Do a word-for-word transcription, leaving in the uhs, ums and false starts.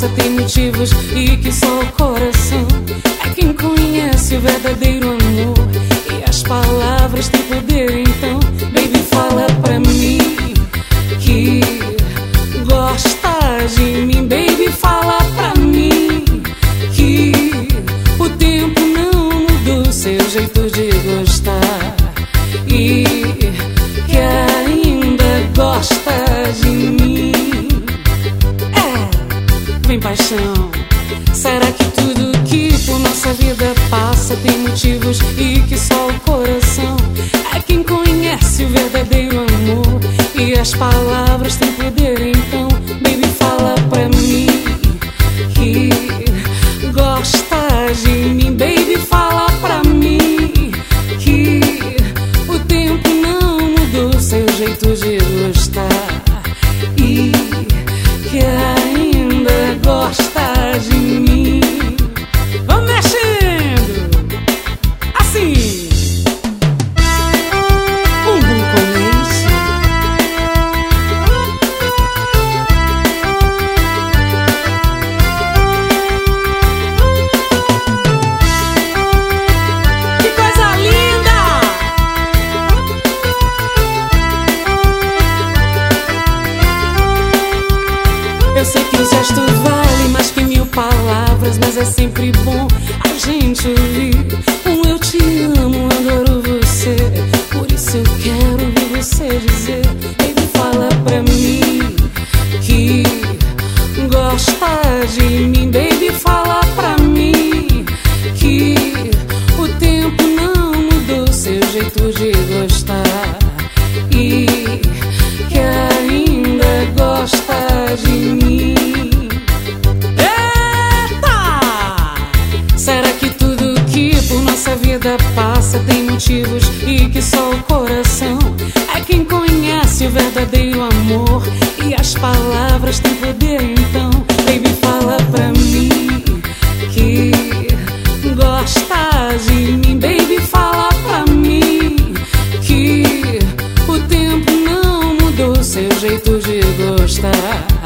tem motivos e que só o coração é quem conhece o verdadeiro amor. E as palavras têm poder, então, baby, fala pra mim que gosta de mim. Baby, fala pra mim que o tempo não mudou seu jeito de gostar e que ainda gosta de mim. É, vem paixão. Será que tudo que por nossa vida passa tem motivos e que só o coração é quem conhece o verdadeiro amor? E as palavras têm poder, então, baby, fala pra mim que gosta de mim. Baby, fala pra mim que o tempo não mudou seu jeito de gostar e que ainda gosta de mim. Vamos mexendo assim, bumbum com leite. Que coisa linda! Eu sei que o gesto vale mais que mil palavras, mas é sempre bom a gente ouvir um eu te amo, adoro você. Por isso eu quero ouvir você dizer, baby, fala pra mim que gosta de mim. Baby, fala pra mim que o tempo não mudou seu jeito de gostar e que ainda gosta de mim. Será que tudo que por nossa vida passa tem motivos e que só o coração é quem conhece o verdadeiro amor? E as palavras têm poder, então, baby, fala pra mim que gosta de mim. Baby, fala pra mim que o tempo não mudou seu jeito de gostar